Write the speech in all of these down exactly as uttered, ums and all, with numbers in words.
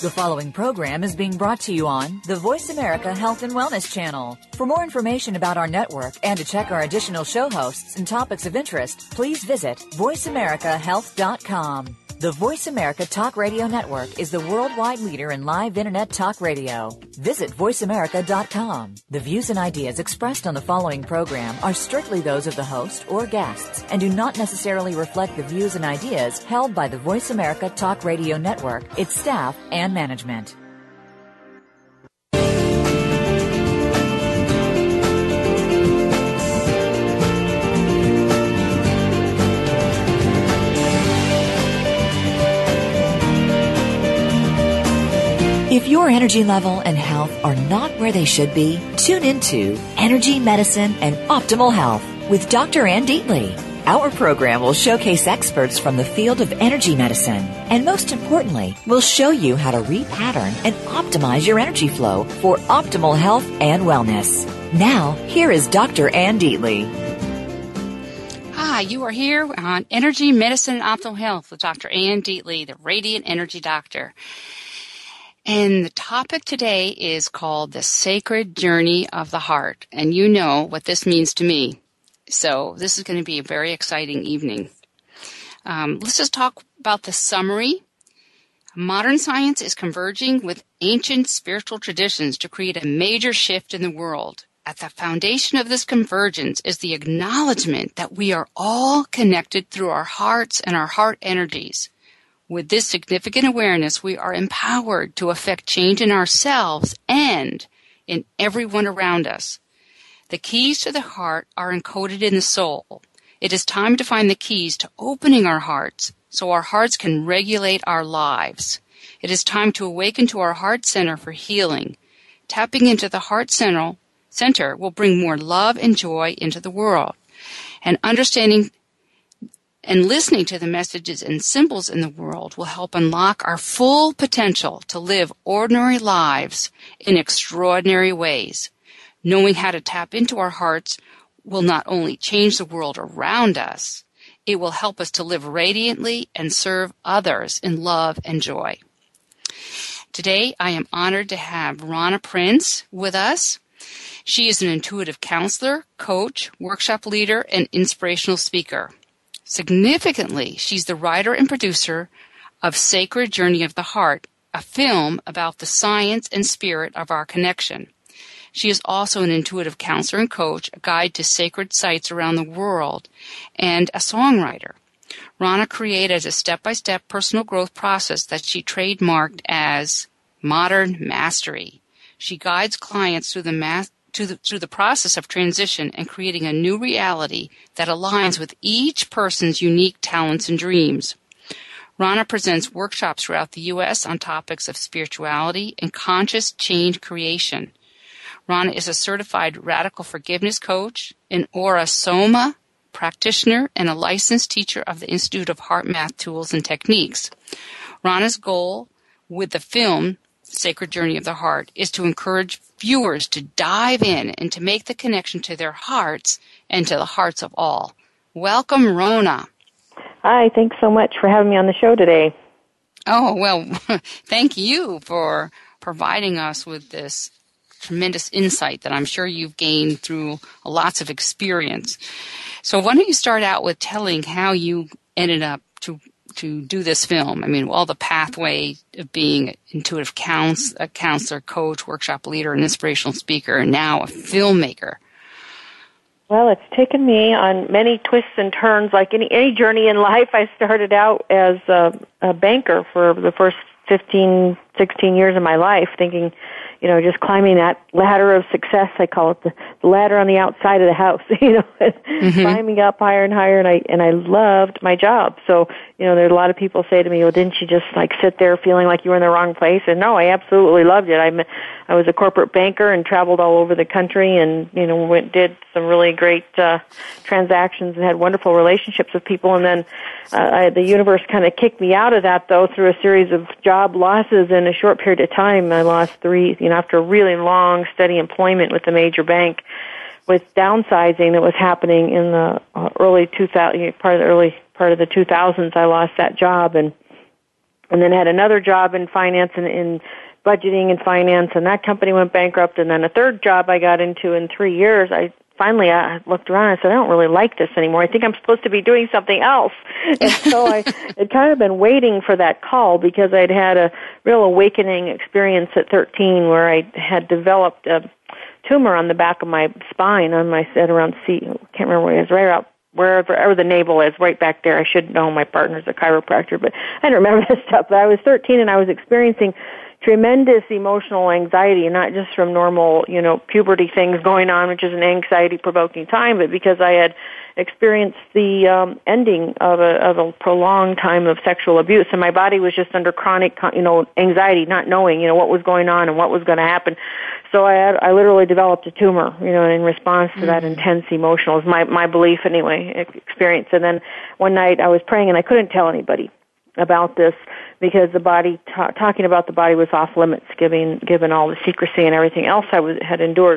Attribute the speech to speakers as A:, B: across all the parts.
A: The following program is being brought to you on the Voice America Health and Wellness Channel. For more information about our network and to check our additional show hosts and topics of interest, please visit voice america health dot com. The Voice America Talk Radio Network is the worldwide leader in live Internet talk radio. Visit voice america dot com. The views and ideas expressed on the following program are strictly those of the host or guests and do not necessarily reflect the views and ideas held by the Voice America Talk Radio Network, its staff, and management. If your energy level and health are not where they should be, tune into Energy, Medicine, and Optimal Health with Doctor Ann Deatley. Our program will showcase experts from the field of energy medicine, and most importantly, we'll show you how to repattern and optimize your energy flow for optimal health and wellness. Now, here is Doctor Ann Deatley.
B: Hi, you are here on Energy, Medicine, and Optimal Health with Doctor Ann Deatley, the Radiant Energy Doctor. And the topic today is called the Sacred Journey of the Heart. And you know what this means to me. So this is going to be a very exciting evening. Um, let's just talk about the summary. Modern science is converging with ancient spiritual traditions to create a major shift in the world. At the foundation of this convergence is the acknowledgement that we are all connected through our hearts and our heart energies. With this significant awareness, we are empowered to affect change in ourselves and in everyone around us. The keys to the heart are encoded in the soul. It is time to find the keys to opening our hearts so our hearts can regulate our lives. It is time to awaken to our heart center for healing. Tapping into the heart center, center will bring more love and joy into the world. And understanding and listening to the messages and symbols in the world will help unlock our full potential to live ordinary lives in extraordinary ways. Knowing how to tap into our hearts will not only change the world around us, it will help us to live radiantly and serve others in love and joy. Today, I am honored to have Rhonda Prince with us. She is an intuitive counselor, coach, workshop leader, and inspirational speaker. Significantly, she's the writer and producer of Sacred Journey of the Heart, a film about the science and spirit of our connection. She is also an intuitive counselor and coach, a guide to sacred sites around the world, and a songwriter. Rhonda created a step-by-step personal growth process that she trademarked as Modern Mastery. She guides clients through the math To the, through the process of transition and creating a new reality that aligns with each person's unique talents and dreams. Rhonda presents workshops throughout the U S on topics of spirituality and conscious change creation. Rhonda is a certified radical forgiveness coach, an Aura Soma practitioner, and a licensed teacher of the Institute of Heart Math Tools and Techniques. Rhonda's goal with the film Sacred Journey of the Heart is to encourage viewers to dive in and to make the connection to their hearts and to the hearts of all. Welcome, Rhonda.
C: Hi, thanks so much for having me on the show today.
B: Oh, well, thank you for providing us with this tremendous insight that I'm sure you've gained through lots of experience. So why don't you start out with telling how you ended up to to do this film? I mean, all the pathway of being an intuitive counsel, a counselor, coach, workshop leader, an inspirational speaker, and now a filmmaker.
C: Well, it's taken me on many twists and turns. Like any, any journey in life, I started out as a, a banker for the first fifteen, sixteen years of my life, thinking, you know, just climbing that ladder of success. I call it the, the ladder on the outside of the house, you know, mm-hmm. climbing up higher and higher. And I, and I loved my job. So, you know, there's a lot of people say to me, well, didn't you just like sit there feeling like you were in the wrong place? And no, I absolutely loved it. I'm, I was a corporate banker and traveled all over the country and, you know, went, did some really great, uh, transactions and had wonderful relationships with people. And then, uh, I, the universe kind of kicked me out of that though through a series of job losses in a short period of time. I lost three, you know, after really long, steady employment with a major bank, with downsizing that was happening in the uh, early two thousand, part of the early part of the two thousands, I lost that job, and and then had another job in finance and in budgeting and finance, and that company went bankrupt. And then a third job I got into in three years. I finally I looked around and I said, I don't really like this anymore. I think I'm supposed to be doing something else. And so I had kind of been waiting for that call because I'd had a real awakening experience at thirteen where I had developed a tumor on the back of my spine on my head around C. I can't remember where it is, right out wherever, wherever the navel is, right back there. I should know. My partner's a chiropractor, but I don't remember this stuff. But I was thirteen and I was experiencing tremendous emotional anxiety, not just from normal, you know, puberty things going on, which is an anxiety-provoking time, but because I had experienced the um, ending of a, of a prolonged time of sexual abuse, and my body was just under chronic, you know, anxiety, not knowing, you know, what was going on and what was going to happen. So I had, I literally developed a tumor, you know, in response to mm-hmm. that intense emotional, is my my belief anyway, experience. And then one night I was praying and I couldn't tell anybody about this because the body, ta- talking about the body was off limits, given given all the secrecy and everything else I was had endured.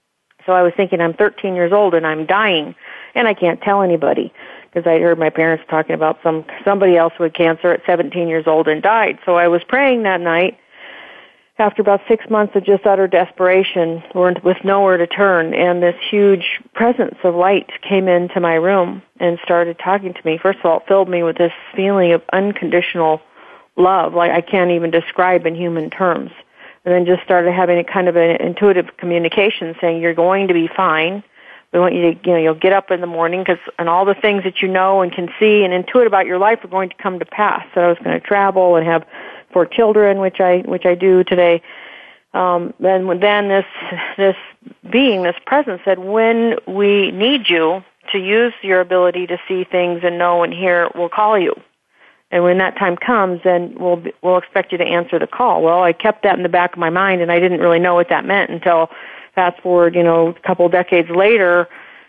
C: So I was thinking, I'm thirteen years old and I'm dying, and I can't tell anybody because I heard my parents talking about some somebody else with cancer at seventeen years old and died. So I was praying that night after about six months of just utter desperation with nowhere to turn, and this huge presence of light came into my room and started talking to me. First of all, it filled me with this feeling of unconditional love, like I can't even describe in human terms. And then just started having a kind of an intuitive communication saying, you're going to be fine. We want you to, you know, you'll get up in the morning because, and all the things that you know and can see and intuit about your life are going to come to pass. So I was going to travel and have four children, which I, which I do today. Um, then, then this, this being, this presence said, when we need you to use your ability to see things and know and hear, we'll call you. And when that time comes, then we'll we'll expect you to answer the call. Well, I kept that in the back of my mind, and I didn't really know what that meant until fast forward, you know, a couple of decades later,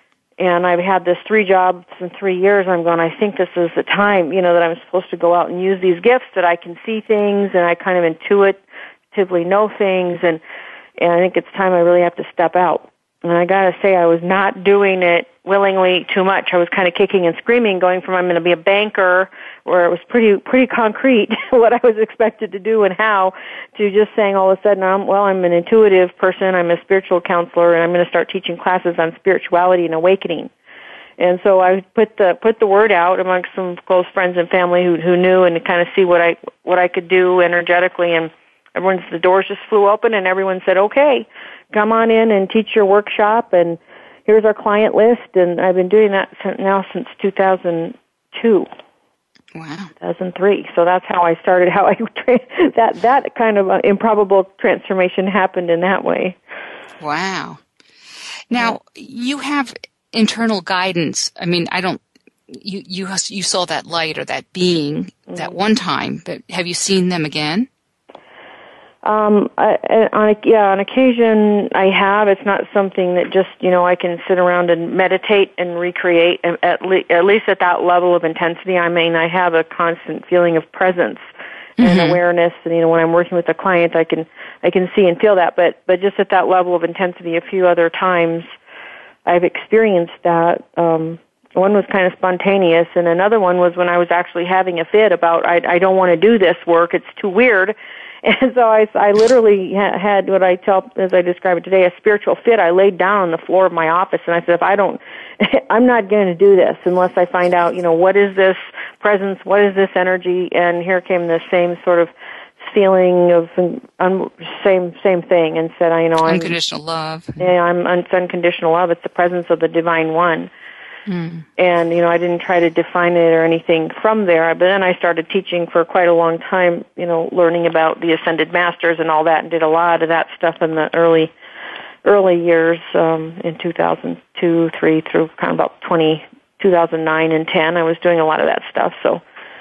C: and I've had this three jobs in three years. I'm going, I think this is the time, you know, that I'm supposed to go out and use these gifts that I can see things and I kind of intuitively know things, and and I think it's time I really have to step out. And I got to say, I was not doing it willingly too much. I was kind of kicking and screaming, going from I'm going to be a banker, where it was pretty pretty concrete what I was expected to do and how, to just saying all of a sudden, I'm, well, I'm an intuitive person, I'm a spiritual counselor, and I'm going to start teaching classes on spirituality and awakening. And so I put the put the word out amongst some close friends and family who who knew, and to kind of see what I what I could do energetically. And everyone's the doors just flew open, and everyone said, "Okay, come on in and teach your workshop." And here's our client list. And I've been doing that now since two thousand two.
B: Wow.
C: two thousand three. So that's how I started. How I tra- that that kind of uh, improbable transformation happened in that way.
B: Wow. Now you have internal guidance. I mean, I don't. You you you saw that light or that being mm-hmm. that one time, but have you seen them again?
C: Um, I, on yeah, on occasion I have. It's not something that just, you know, I can sit around and meditate and recreate at, le- at least at that level of intensity. I mean, I have a constant feeling of presence mm-hmm. and awareness, and you know, when I'm working with a client, I can I can see and feel that. But but just at that level of intensity, a few other times I've experienced that. Um, one was kind of spontaneous, and another one was when I was actually having a fit about I, I don't want to do this work. It's too weird. And so I, I literally ha- had what I tell, as I describe it today, a spiritual fit. I laid down on the floor of my office, and I said, if I don't, I'm not going to do this unless I find out, you know, what is this presence, what is this energy? And here came the same sort of feeling of um, same same thing, and said, I you know, I'm
B: unconditional love.
C: Yeah, I'm it's unconditional love. It's the presence of the Divine One. Mm. And, you know, I didn't try to define it or anything from there, but then I started teaching for quite a long time, you know, learning about the Ascended Masters and all that, and did a lot of that stuff in the early early years, um, in two thousand two, three, through kind of about twenty, two thousand nine and ten. I was doing a lot of that stuff, so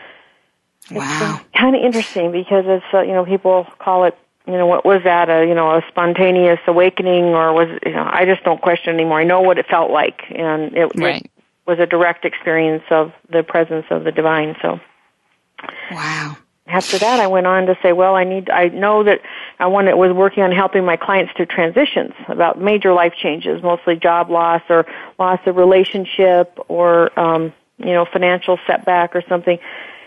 B: wow.
C: It's kind of interesting because it's, uh, you know, people call it, you know, what was that, a, you know, a spontaneous awakening, or was, you know, I just don't question anymore. I know what it felt like, and it,
B: right.
C: it was a direct experience of the presence of the divine. So,
B: wow.
C: After that, I went on to say, well, I need, I know that I wanted, was working on helping my clients through transitions, about major life changes, mostly job loss or loss of relationship or, um, you know, financial setback or something.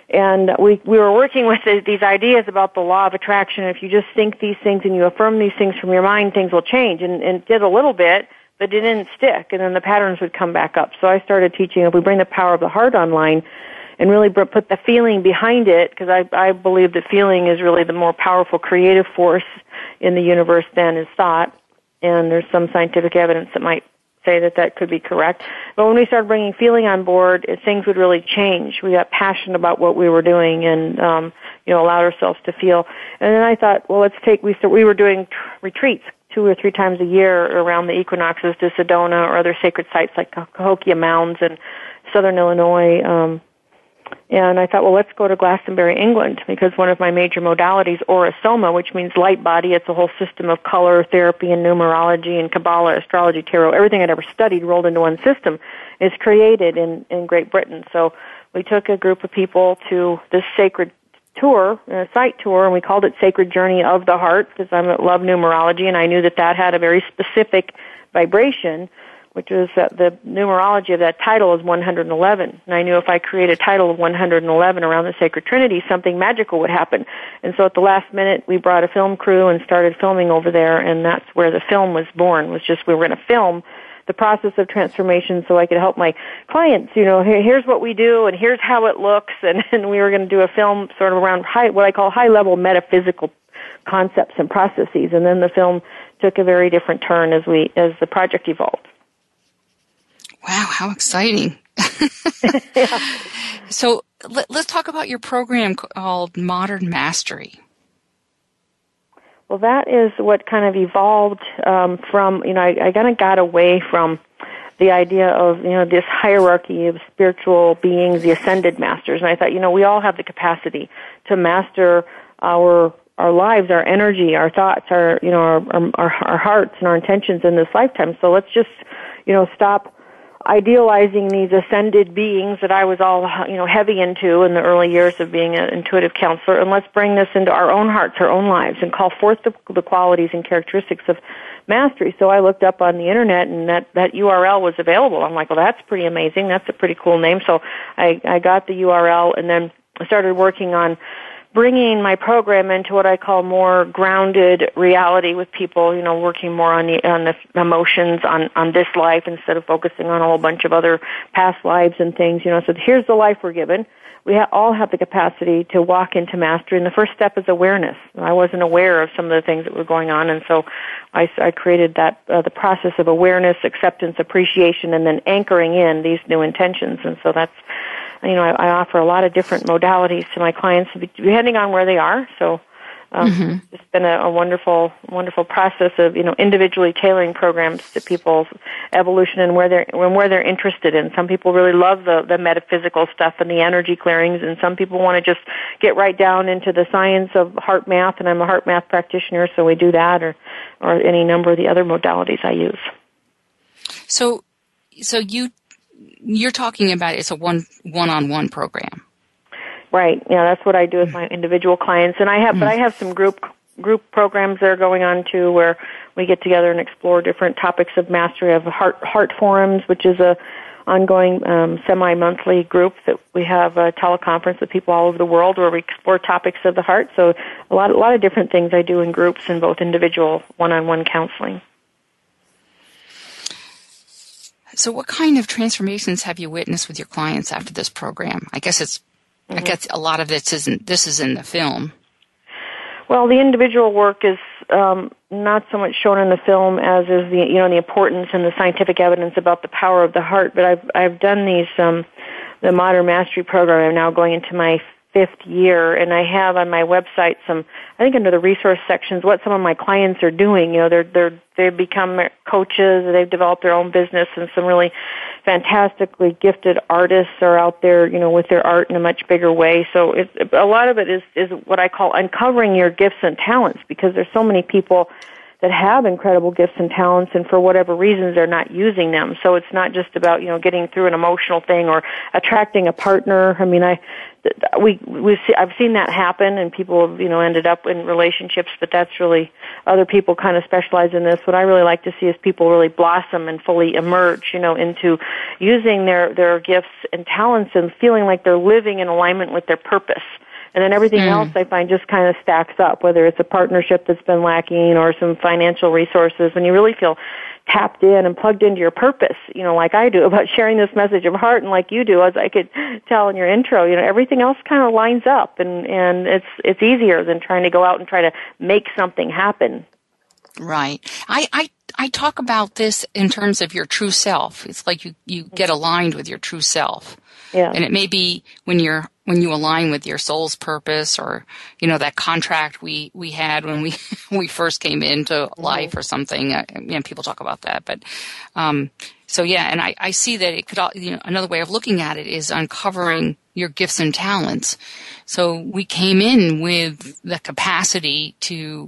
C: And we we were working with the, these ideas about the law of attraction. If you just think these things and you affirm these things from your mind, things will change. And, and it did a little bit, but it didn't stick. And then the patterns would come back up. So I started teaching, if we bring the power of the heart online and really put the feeling behind it, because I, I believe that feeling is really the more powerful creative force in the universe than is thought. And there's some scientific evidence that might say that that could be correct. But when we started bringing feeling on board, it, things would really change. We got passionate about what we were doing and, um, you know, allowed ourselves to feel. And then I thought, well, let's take, we, we were doing t- retreats two or three times a year around the equinoxes to Sedona or other sacred sites like Cahokia Mounds in southern Illinois. Um, and I thought, well, let's go to Glastonbury, England, because one of my major modalities, Aura-Soma, which means light body, it's a whole system of color therapy and numerology and Kabbalah, astrology, tarot, everything I'd ever studied rolled into one system, is created in, in Great Britain. So we took a group of people to this sacred tour, a site tour, and we called it Sacred Journey of the Heart, because I love numerology, and I knew that that had a very specific vibration, which is that the numerology of that title is one hundred eleven. And I knew if I create a title of one hundred eleven around the Sacred Trinity, something magical would happen. And so at the last minute, we brought a film crew and started filming over there, and that's where the film was born, was just we were going to film the process of transformation so I could help my clients, you know, here, here's what we do and here's how it looks, and, and we were going to do a film sort of around high, what I call high-level metaphysical concepts and processes, and then the film took a very different turn as we as the project evolved.
B: Wow, how exciting.
C: Yeah.
B: So let, let's talk about your program called Modern Mastery.
C: Well, that is what kind of evolved um, from, you know, I, I kind of got away from the idea of, you know, this hierarchy of spiritual beings, the ascended masters. And I thought, you know, we all have the capacity to master our our lives, our energy, our thoughts, our, you know, our, our, our hearts and our intentions in this lifetime. So let's just, you know, stop idealizing these ascended beings that I was all, you know, heavy into in the early years of being an intuitive counselor, and let's bring this into our own hearts, our own lives, and call forth the, the qualities and characteristics of mastery. So I looked up on the internet, and that, that U R L was available. I'm like, well, that's pretty amazing. That's a pretty cool name. So I, I got the U R L, and then I started working on bringing my program into what I call more grounded reality with people, you know, working more on the, on the emotions on, on this life instead of focusing on a whole bunch of other past lives and things, you know. So here's the life we're given. We ha- all have the capacity to walk into mastery, and the first step is awareness. I wasn't aware of some of the things that were going on, and so I, I created that, uh, the process of awareness, acceptance, appreciation, and then anchoring in these new intentions. And so that's, you know, I, I offer a lot of different modalities to my clients depending on where they are. So um, mm-hmm. It's been a, a wonderful, wonderful process of, you know, individually tailoring programs to people's evolution and where they're and where they're interested in. Some people really love the, the metaphysical stuff and the energy clearings, and some people want to just get right down into the science of heart math. And I'm a heart math practitioner, so we do that, or or any number of the other modalities I use.
B: So, so you. You're talking about it's a one one-on-one program,
C: right? Yeah, that's what I do with my individual clients, and I have, mm. but I have some group group programs that are going on too, where we get together and explore different topics of mastery. Of heart heart forums, which is a ongoing um, semi-monthly group that we have a teleconference with people all over the world where we explore topics of the heart. So a lot a lot of different things I do in groups and both individual one-on-one counseling.
B: So what kind of transformations have you witnessed with your clients after this program? I guess it's, mm-hmm. I guess a lot of this isn't, this is in the film.
C: Well, the individual work is um, not so much shown in the film as is the, you know, the importance and the scientific evidence about the power of the heart. But I've, I've done these, um, the Modern Mastery program. I'm now going into my fifth year, and I have on my website some, I think under the resource sections, what some of my clients are doing. You know, they're, they're, they've become coaches, they've developed their own business, and some really fantastically gifted artists are out there, you know, with their art in a much bigger way. So it's, a lot of it is, is what I call uncovering your gifts and talents, because there's so many people that have incredible gifts and talents, and for whatever reasons they're not using them. So it's not just about, you know, getting through an emotional thing or attracting a partner. I mean, I we we see, I've seen that happen, and people have, you know, ended up in relationships, but that's really, other people kind of specialize in this. What I really like to see is people really blossom and fully emerge, you know, into using their their gifts and talents and feeling like they're living in alignment with their purpose. And then everything mm. else I find just kind of stacks up, whether it's a partnership that's been lacking or some financial resources. When you really feel tapped in and plugged into your purpose, you know, like I do about sharing this message of heart, and like you do, as I could tell in your intro, you know, everything else kind of lines up, and, and it's it's easier than trying to go out and try to make something happen.
B: Right. I, I, I talk about this in terms of your true self. It's like you, you get aligned with your true self.
C: Yeah.
B: And it may be when you're, when you align with your soul's purpose, or, you know, that contract we, we had when we, we first came into mm-hmm. life or something. Uh, you know, people talk about that, but, um, so yeah, and I, I see that it could, you know, another way of looking at it is uncovering your gifts and talents. So we came in with the capacity to,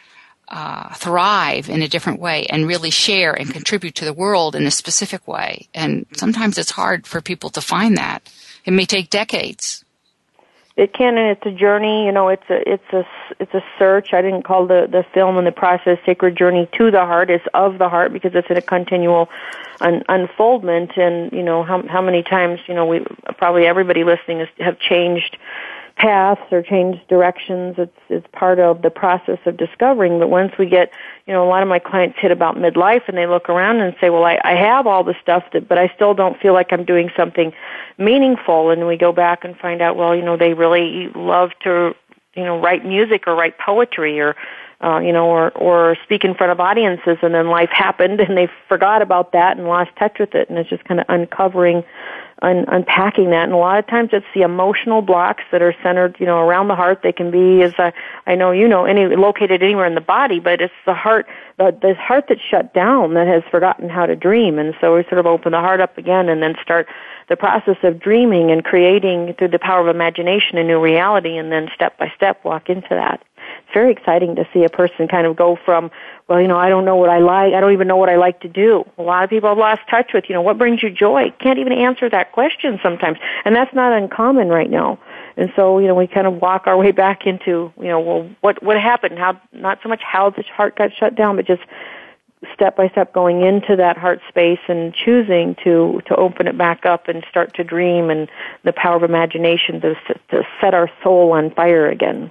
B: uh, thrive in a different way and really share and contribute to the world in a specific way. And sometimes it's hard for people to find that. It may take decades.
C: It can, and it's a journey. You know, it's a it's a it's a search. I didn't call the the film and the process "Sacred Journey to the Heart." It's of the heart, because it's in a continual un, unfoldment. And you know, how how many times, you know, we probably everybody listening is, have changed paths or changed directions. It's it's part of the process of discovering. But once we get, you know, a lot of my clients hit about midlife, and they look around and say, well, I, I have all the stuff, that, but I still don't feel like I'm doing something meaningful. And we go back and find out, well, you know, they really love to, you know, write music or write poetry, or uh, you know, or or speak in front of audiences, and then life happened and they forgot about that and lost touch with it. And it's just kind of uncovering, un- unpacking that. And a lot of times it's the emotional blocks that are centered, you know, around the heart. They can be, as I, I know you know, any located anywhere in the body, but it's the heart, the, the heart that's shut down, that has forgotten how to dream. And so we sort of open the heart up again, and then start the process of dreaming and creating through the power of imagination a new reality, and then step by step walk into that. It's very exciting to see a person kind of go from, well, you know, I don't know what I like, I don't even know what I like to do. A lot of people have lost touch with, you know, what brings you joy? Can't even answer that question sometimes. And that's not uncommon right now. And so, you know, we kind of walk our way back into, you know, well, what what happened? How, not so much how the heart got shut down, but just step by step going into that heart space and choosing to, to open it back up and start to dream, and the power of imagination to, to set our soul on fire again.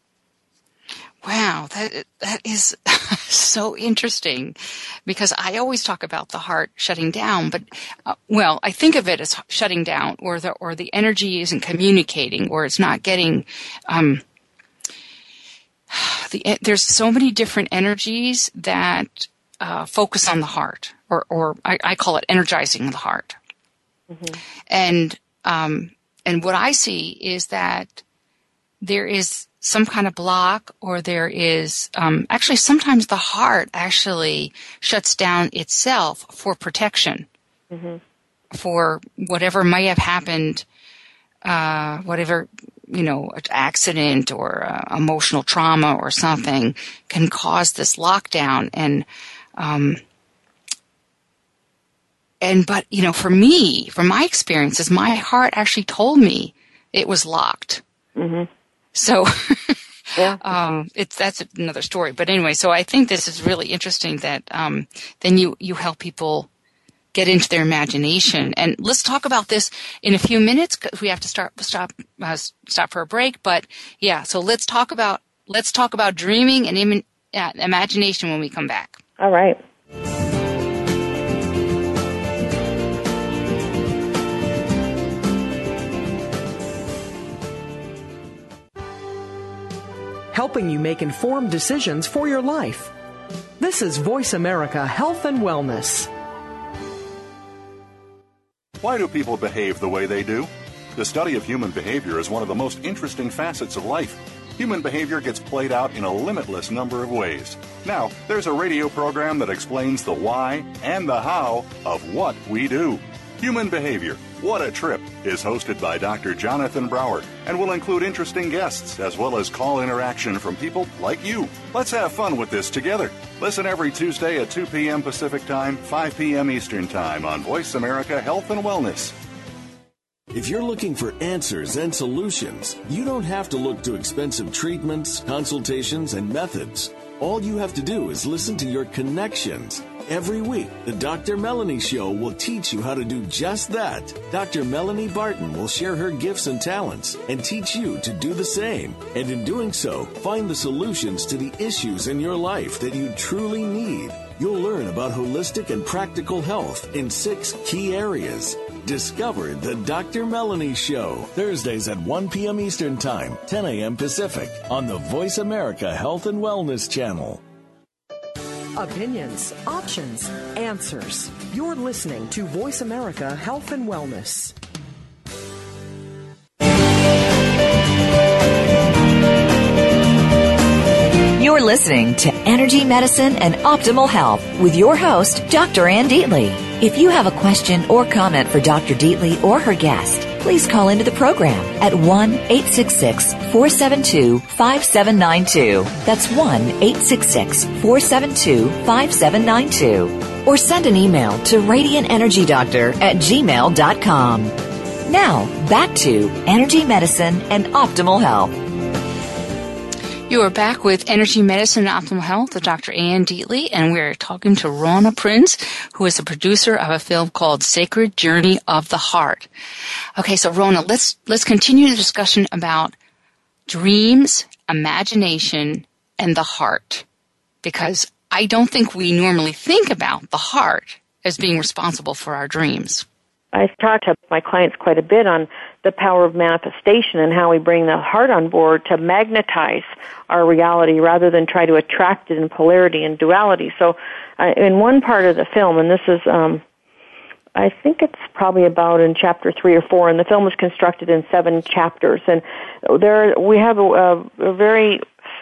B: Wow, that that is so interesting, because I always talk about the heart shutting down, but uh, well, I think of it as shutting down, or the or the energy isn't communicating, or it's not getting. Um, the there's so many different energies that uh, focus on the heart, or or I, I call it energizing the heart, mm-hmm. and um, and what I see is that there is some kind of block, or there is um, actually sometimes the heart actually shuts down itself for protection, mm-hmm. for whatever may have happened, uh, whatever, you know, accident or uh, emotional trauma or something can cause this lockdown. And um, and but you know, for me, from my experiences, my heart actually told me it was locked. Mm-hmm. So, yeah. um, it's, that's another story. But anyway, so I think this is really interesting that, um, then you, you help people get into their imagination. And let's talk about this in a few minutes, because we have to start, stop, uh, stop for a break. But yeah, so let's talk about, let's talk about dreaming and Im- uh, imagination when we come back.
C: All right.
D: Helping you make informed decisions for your life. This is Voice America Health and Wellness.
E: Why do people behave the way they do? The study of human behavior is one of the most interesting facets of life. Human behavior gets played out in a limitless number of ways. Now, there's a radio program that explains the why and the how of what we do. Human Behavior, What a Trip is hosted by Doctor Jonathan Brower and will include interesting guests as well as call interaction from people like you. Let's have fun with this together. Listen every Tuesday at two p.m. Pacific Time, five p.m. Eastern Time on Voice America Health and Wellness.
F: If you're looking for answers and solutions, you don't have to look to expensive treatments, consultations, and methods. All you have to do is listen to your connections. Every week, the Doctor Melanie Show will teach you how to do just that. Doctor Melanie Barton will share her gifts and talents and teach you to do the same. And in doing so, find the solutions to the issues in your life that you truly need. You'll learn about holistic and practical health in six key areas. Discover the Doctor Melanie Show, Thursdays at one p.m. Eastern Time, ten a.m. Pacific, on the Voice America Health and Wellness Channel.
D: Opinions, options, answers. You're listening to Voice America Health and Wellness.
A: You're listening to Energy Medicine and Optimal Health with your host, Doctor Ann Deatley. If you have a question or comment for Doctor Deatley or her guest, please call into the program at one eight six six, four seven two, five seven nine two. That's one eight six six, four seven two, five seven nine two. Or send an email to radiant energy doctor at gmail dot com. Now, back to Energy Medicine and Optimal Health.
B: You are back with Energy Medicine and Optimal Health with Doctor Ann Deatley, and we're talking to Rona Prince, who is the producer of a film called Sacred Journey of the Heart. Okay, so Rona, let's let's continue the discussion about dreams, imagination, and the heart, because I don't think we normally think about the heart as being responsible for our dreams.
C: I talk to my clients quite a bit on the power of manifestation and how we bring the heart on board to magnetize our reality rather than try to attract it in polarity and duality. So uh, in one part of the film, and this is, um, I think it's probably about in chapter three or four, and the film was constructed in seven chapters, and there we have a, a very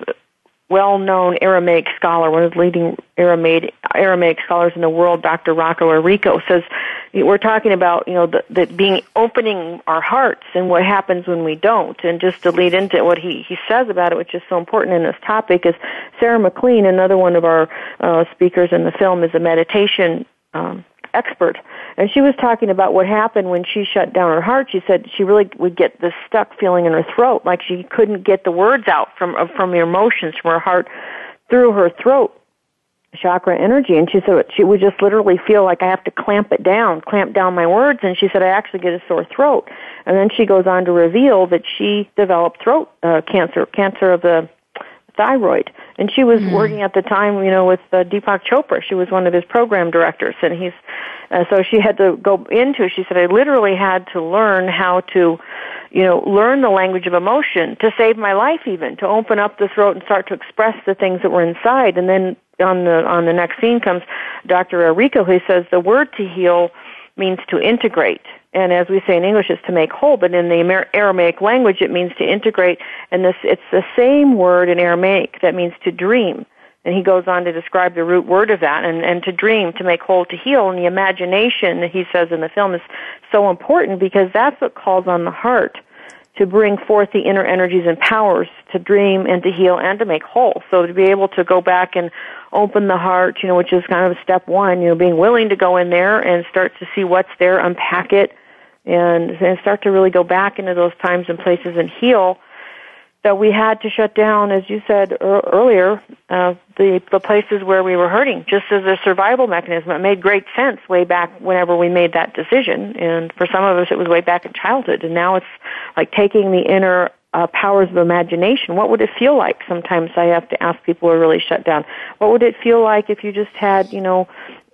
C: well-known Aramaic scholar, one of the leading Aramaic, Aramaic scholars in the world, Doctor Rocco Errico, says we're talking about, you know, the, the being opening our hearts and what happens when we don't. And just to lead into what he, he says about it, which is so important in this topic, is Sarah McLean, another one of our uh, speakers in the film, is a meditation um, expert. And she was talking about what happened when she shut down her heart. She said she really would get this stuck feeling in her throat, like she couldn't get the words out from from her emotions from her heart through her throat chakra energy. And she said she would just literally feel like I have to clamp it down, clamp down my words. And she said I actually get a sore throat. And then she goes on to reveal that she developed throat uh, cancer, cancer of the thyroid. And she was mm-hmm. working at the time, you know, with uh, Deepak Chopra. She was one of his program directors, and he's uh, so she had to go into. She said, I literally had to learn how to, you know, learn the language of emotion to save my life, even to open up the throat and start to express the things that were inside. And then on the on the next scene comes Doctor Errico, who says the word to heal means to integrate. And as we say in English, it's to make whole, but in the Aramaic language, it means to integrate. And this, it's the same word in Aramaic that means to dream. And he goes on to describe the root word of that, and, and to dream, to make whole, to heal. And the imagination, he says in the film, is so important because that's what calls on the heart to bring forth the inner energies and powers to dream and to heal and to make whole. So to be able to go back and open the heart, you know, which is kind of step one, you know, being willing to go in there and start to see what's there, unpack it, and, and start to really go back into those times and places and heal, that we had to shut down, as you said er- earlier, uh, the, the places where we were hurting, just as a survival mechanism. It made great sense way back whenever we made that decision, and for some of us it was way back in childhood, and now it's like taking the inner uh, powers of imagination. What would it feel like? Sometimes I have to ask people who are really shut down, what would it feel like if you just had, you know,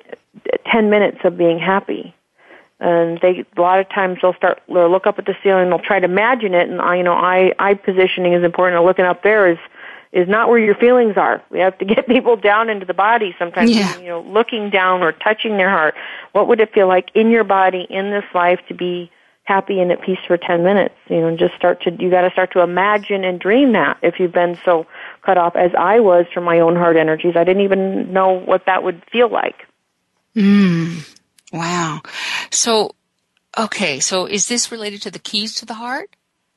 C: ten minutes of being happy? And they, a lot of times they'll start, they'll look up at the ceiling, they'll try to imagine it, and I, you know, eye, eye positioning is important, and looking up there is, is not where your feelings are. We have to get people down into the body sometimes, yeah. you know, looking down or touching their heart. What would it feel like in your body, in this life, to be happy and at peace for ten minutes? You know, and just start to, you gotta start to imagine and dream that if you've been so cut off as I was from my own heart energies. I didn't even know what that would feel like.
B: Mm. Wow. So Okay, so is this related to the keys to the heart?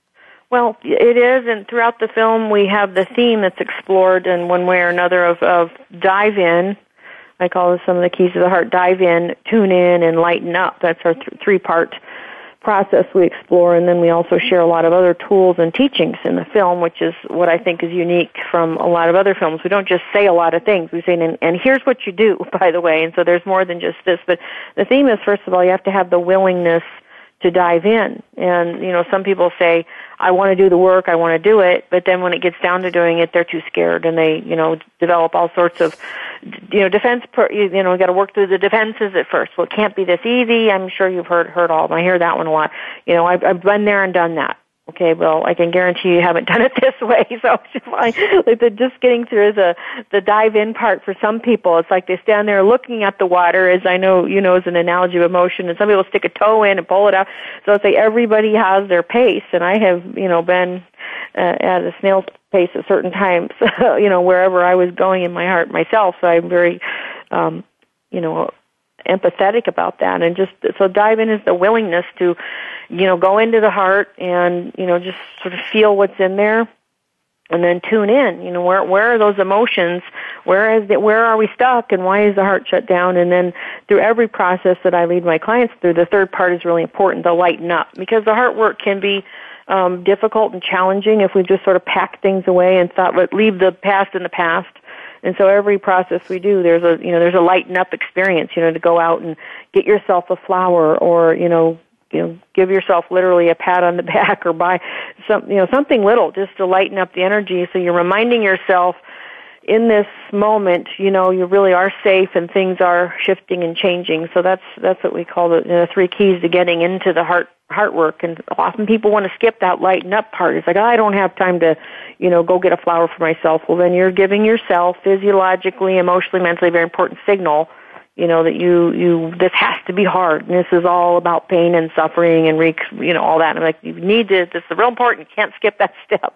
C: Well, it is, and throughout the film we have the theme that's explored in one way or another of, of dive in. I call this some of the keys to the heart. Dive in, tune in, and lighten up. That's our th- three-part process we explore, and then we also share a lot of other tools and teachings in the film, which is what I think is unique from a lot of other films. We don't just say a lot of things. We say, and, and here's what you do, by the way, and so there's more than just this. But the theme is, first of all, you have to have the willingness to dive in. And, you know, some people say, I want to do the work, I want to do it, but then when it gets down to doing it, they're too scared, and they, you know, develop all sorts of, you know, defense, per, you know, you got to work through the defenses at first. Well, it can't be this easy. I'm sure you've heard, heard all of them. I hear that one a lot. You know, I've, I've been there and done that. Okay, well, I can guarantee you haven't done it this way. So, like the just getting through the the dive in part for some people, it's like they stand there looking at the water, as I know, you know, as an analogy of emotion, and some people stick a toe in and pull it out. So it's like everybody has their pace, and I have, you know, been uh, at a snail's pace at certain times, you know, wherever I was going in my heart myself. So I'm very, um, you know, empathetic about that. And just, so dive in is the willingness to, you know, go into the heart and, you know, just sort of feel what's in there, and then tune in. You know, where where are those emotions? Where is the, where are we stuck, and why is the heart shut down? And then through every process that I lead my clients through, the third part is really important, to lighten up, because the heart work can be um, difficult and challenging if we just sort of pack things away and thought, let leave the past in the past. And so every process we do, there's a, you know, there's a lighten up experience, you know, to go out and get yourself a flower, or, you know, you know, give yourself literally a pat on the back, or buy some, you know, something little just to lighten up the energy. So you're reminding yourself in this moment, you know, you really are safe and things are shifting and changing. So that's, that's what we call the, you know, three keys to getting into the heart, heart work. And often people want to skip that lighten up part. It's like, oh, I don't have time to, you know, go get a flower for myself. Well, then you're giving yourself physiologically, emotionally, mentally, a very important signal, you know, that you, you, this has to be hard. And this is all about pain and suffering and, re, you know, all that. And I'm like, you need to, this is real important. You can't skip that step.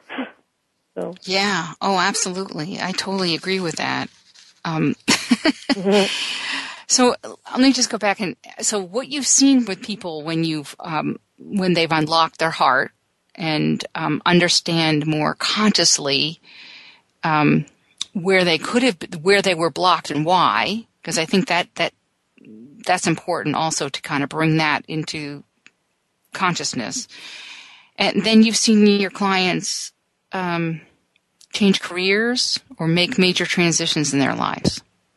C: So.
B: Yeah. Oh, absolutely. I totally agree with that. Um, mm-hmm. So let me just go back and, so what you've seen with people when you've, um, when they've unlocked their heart and, um, understand more consciously, um, where they could have, where they were blocked and why, because I think that, that, that's important also to kind of bring that into consciousness. And then you've seen your clients, um, change careers or make major transitions in their lives.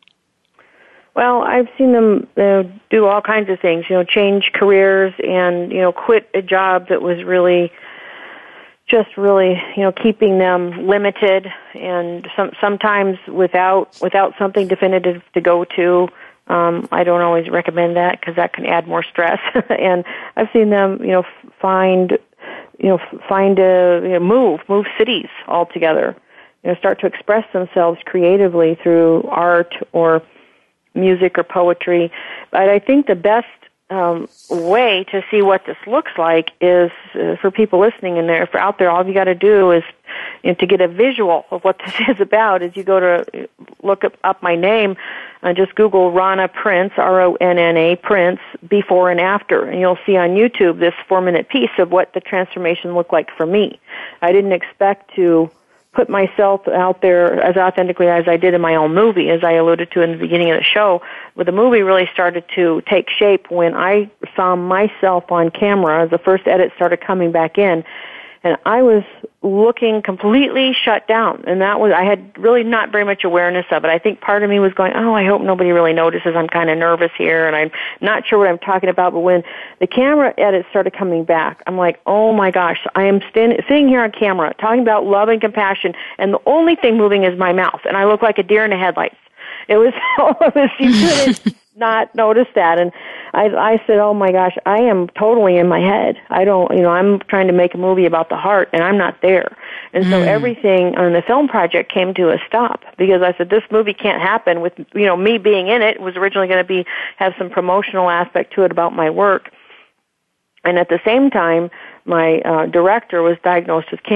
C: Well, I've seen them uh, do all kinds of things, you know, change careers and, you know, quit a job that was really just really, you know, keeping them limited, and some, sometimes without without something definitive to go to. Um, I don't always recommend that because that can add more stress. And I've seen them, you know, find, you know, find a you know, move, move cities altogether. You know, start to express themselves creatively through art or music or poetry. But I think the best um, way to see what this looks like is uh, for people listening in there, if out there, all you got to do is, you know, to get a visual of what this is about, is you go to look up, up my name, uh, just Google Ronna Prince, R O N N A, Prince, before and after, and you'll see on YouTube this four-minute piece of what the transformation looked like for me. I didn't expect to put myself out there as authentically as I did in my own movie, as I alluded to in the beginning of the show. But the movie really started to take shape when I saw myself on camera as the first edit started coming back in, and I was looking completely shut down. And that was, I had really not very much awareness of it. I think part of me was going, oh, I hope nobody really notices. I'm kind of nervous here, and I'm not sure what I'm talking about. But when the camera edits started coming back, I'm like, oh my gosh, I am stand- sitting here on camera talking about love and compassion, and the only thing moving is my mouth, and I look like a deer in the headlights. It was, it was you couldn't not notice that. And I, I said, oh my gosh, I am totally in my head. I don't, you know, I'm trying to make a movie about the heart, and I'm not there. And so mm. everything on the film project came to a stop, because I said, this movie can't happen with, you know, me being in it. It was originally going to be, have some promotional aspect to it about my work. And at the same time, my uh, director was diagnosed with cancer.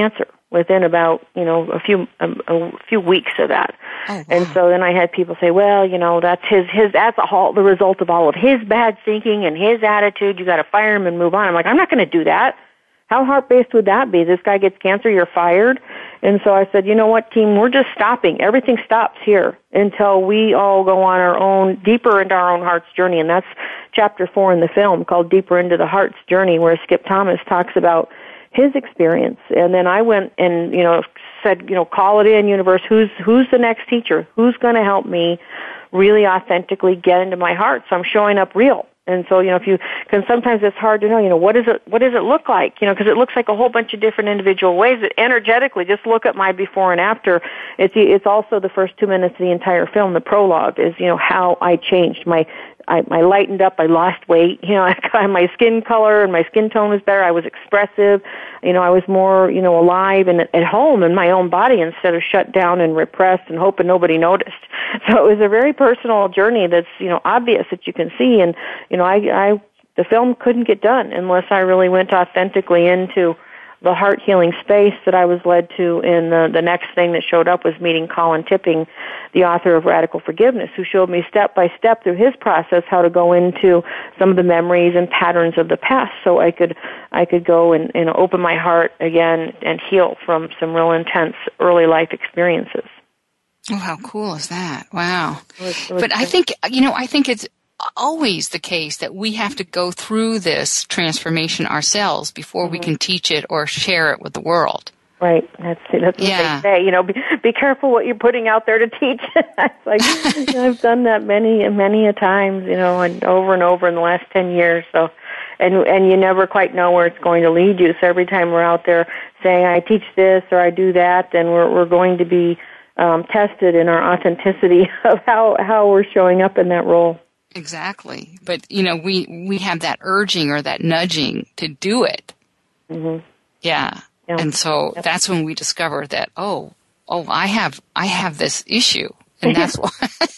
C: within about, you know, a few a, a few weeks of that.
B: Oh, wow.
C: And so then I had people say, well, you know, that's his his that's a whole, the result of all of his bad thinking and his attitude. You got to fire him and move on. I'm like, I'm not going to do that. How heart-based would that be? This guy gets cancer, you're fired. And so I said, you know what, team, we're just stopping. Everything stops here until we all go on our own, deeper into our own heart's journey. And that's chapter four in the film called Deeper into the Heart's Journey, where Skip Thomas talks about his experience. And then I went and, you know, said, you know, call it in, universe. Who's, who's the next teacher? Who's going to help me really authentically get into my heart? So I'm showing up real. And so, you know, if you, because sometimes it's hard to know, you know, what does it, what does it look like? You know, because it looks like a whole bunch of different individual ways. That energetically, just look at my before and after. It's, it's also the first two minutes of the entire film. The prologue is, you know, how I changed. My, I, I lightened up. I lost weight. You know, I, my skin color and my skin tone was better. I was expressive. You know, I was more, you know, alive and at home in my own body instead of shut down and repressed and hoping nobody noticed. So it was a very personal journey that's, you know, obvious that you can see. And, you know, I, I, the film couldn't get done unless I really went authentically into the heart healing space that I was led to. And the, the next thing that showed up was meeting Colin Tipping, the author of Radical Forgiveness, who showed me step by step through his process how to go into some of the memories and patterns of the past, so I could I could go and, and open my heart again and heal from some real intense early life experiences.
B: Oh, how cool is that? Wow.
C: It was, it was
B: but I think, you know, I think it's always the case that we have to go through this transformation ourselves before mm-hmm. we can teach it or share it with the world.
C: Right. That's that's what
B: yeah.
C: they say. You know, be, be careful what you're putting out there to teach. It's like, you know, I've done that many, many a times, you know, and over and over in the last ten years. So, and and you never quite know where it's going to lead you. So every time we're out there saying, I teach this or I do that, then we're we're going to be um, tested in our authenticity of how, how we're showing up in that role.
B: Exactly. But, you know, we, we have that urging or that nudging to do it.
C: Mm-hmm.
B: Yeah. yeah. And so yep. that's when we discover that, oh, oh, I have, I have this issue. And that's why.